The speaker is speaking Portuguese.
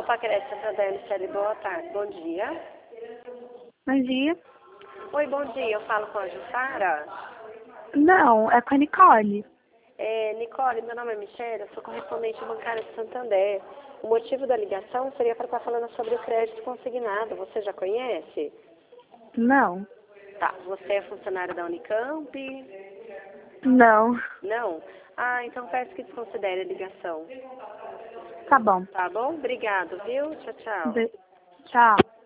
Opa, Cresce Santander, Michele, boa tarde. Bom dia. Bom dia. Oi, bom dia. Eu falo com a Jussara. Não, é com a Nicole. Nicole, meu nome é Michele, eu sou correspondente bancária de Santander. O motivo da ligação seria para estar falando sobre o crédito consignado. Você já conhece? Não. Tá. Você é funcionário da Unicamp? Não. Não? Ah, então peço que desconsidere a ligação. Tá bom. Tá bom? Obrigado, viu? Tchau, tchau. Tchau.